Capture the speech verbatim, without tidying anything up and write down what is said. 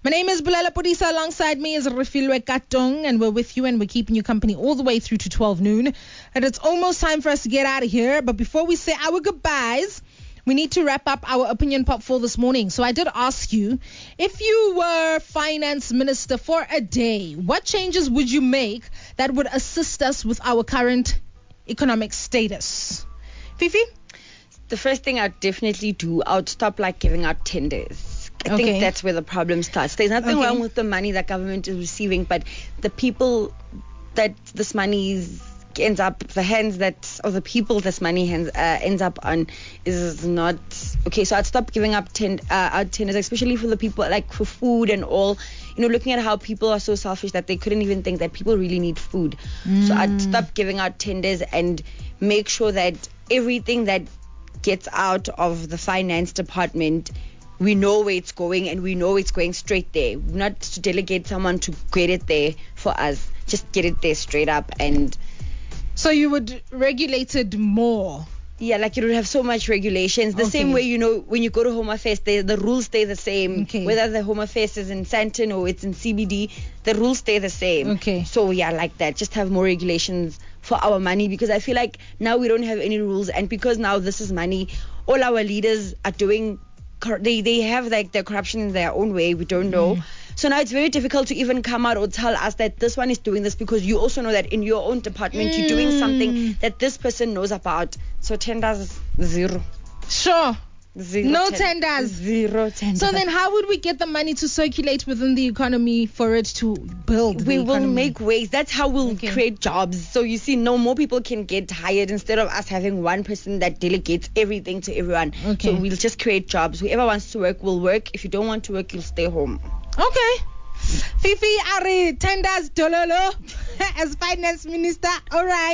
My name is Bulala Podisa. Alongside me is Refilwe Katong, and we're with you and we're keeping you company all the way through to twelve noon. And it's almost time for us to get out of here. But before we say our goodbyes, we need to wrap up our opinion pop for this morning. So I did ask you, if you were finance minister for a day, what changes would you make that would assist us with our current economic status? Fifi? The first thing I'd definitely do, I would stop like giving out tenders. I Okay. think that's where the problem starts. There's nothing Okay. wrong with the money that government is receiving, but the people that this money is, ends up, the hands that, or the people this money hands, uh, ends up on is not, okay, so I'd stop giving up ten, uh, out tenders, especially for the people, like for food and all, you know, looking at how people are so selfish that they couldn't even think that people really need food. Mm. So I'd stop giving out tenders and make sure that everything that gets out of the finance department, we know where it's going and we know it's going straight there. Not to delegate someone to get it there for us. Just get it there straight up. And So you would regulate it more? yeah, like you would have so much regulations. The Okay. same way, you know, when you go to Home Affairs, they, the rules stay the same. Okay. Whether the Home Affairs is in Sandton or it's in C B D, the rules stay the same. Okay. So yeah, like that. Just have more regulations for our money, because I feel like now we don't have any rules, and because now this is money, all our leaders are doing, they they have like their corruption in their own way. We don't know. Mm. So now it's very difficult to even come out or tell us that this one is doing this, because you also know that in your own department Mm. you're doing something that this person knows about. So tenders, zero. Sure. Zero No ten- tenders. Zero tenders. So then how would we get the money to circulate within the economy for it to build the we will economy? make ways. That's how we'll Okay. create jobs. So you see, no more people can get hired instead of us having one person that delegates everything to everyone. Okay. So we'll just create jobs. Whoever wants to work will work. If you don't want to work, you'll stay home. Okay. Fifi Ari tenders Dololo as finance minister. All right.